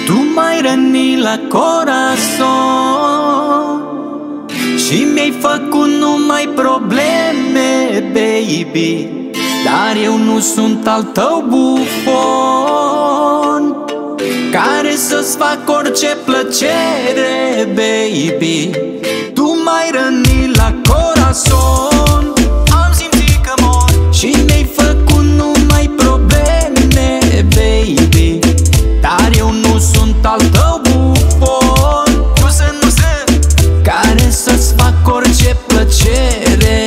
Tu m-ai rănit la corazon și mi-ai făcut numai probleme, baby. Dar eu nu sunt al tău bufon care să-ți fac orice plăcere, baby. Tu m-ai rănit la corazon, am simțit că mor și mi-ai făcut numai probleme, baby. Dar eu nu sunt al tău bufon, nu sunt care să-ți fac orice plăcere.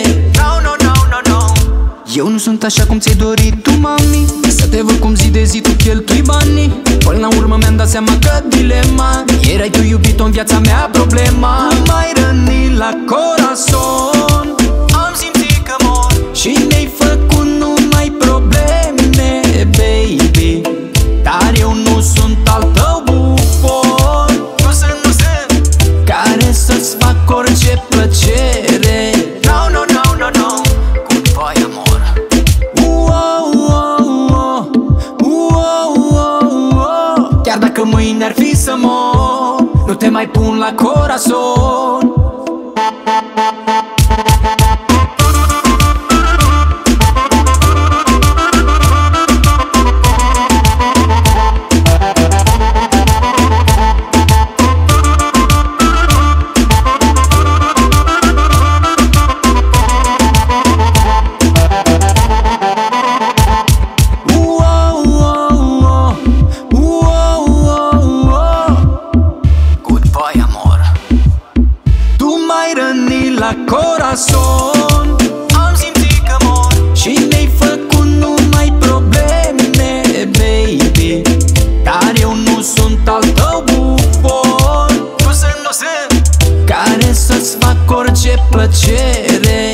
Eu nu sunt așa cum ți-ai dorit tu, mami, să te văd cum zi de zi tu cheltui banii. Până la urmă mi-am dat seama că dilema erai tu, iubito, în viața mea problema. Tu m-ai rănit la corazon, am simțit că mor și mi-ai făcut numai probleme, baby. Dar eu nu sunt al tău bufon, nu sunt care să-ți fac orice plăcere. Goodbye, amor. Chiar dacă mâine ar fi să mor, nu te mai pun la corazon. La corazon, am simțit că mor și mi-ai făcut numai probleme, baby. Dar eu nu sunt al tău bufon, nu sunt care să-ți fac orice plăcere.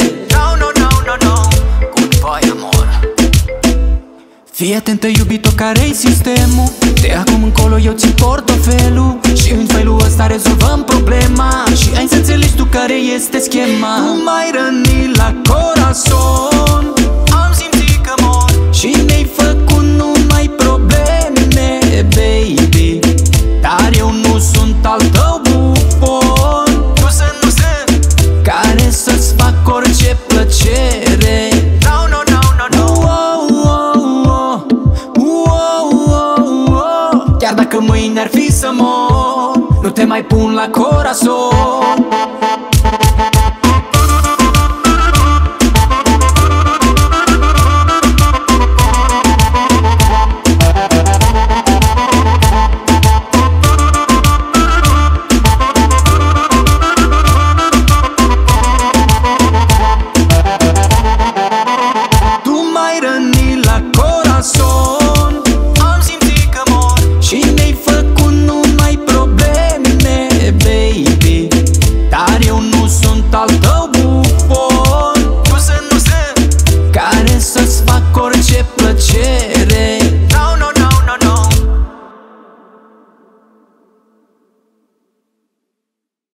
Goodbye, amor. Fii atentă, iubito, care-i sistemul. De acum încolo eu țin portofelul și în felul ăsta rezolvăm problema. Și ai să înțelegi tu care este schema. Tu m-ai rănit la corazon, am simțit că mor și mi-ai făcut numai probleme, baby. Dar eu nu sunt al tău bufon, nu sunt care să-ți fac orice plăcere. Chiar dacă mâine ar fi să mor, nu te mai pun la corazon. Tu m-ai rănit la corazon, am simțit că mor și mi-ai făcut numai probleme, baby. Dar eu nu sunt al tău bufon, nu sunt care să-ți fac orice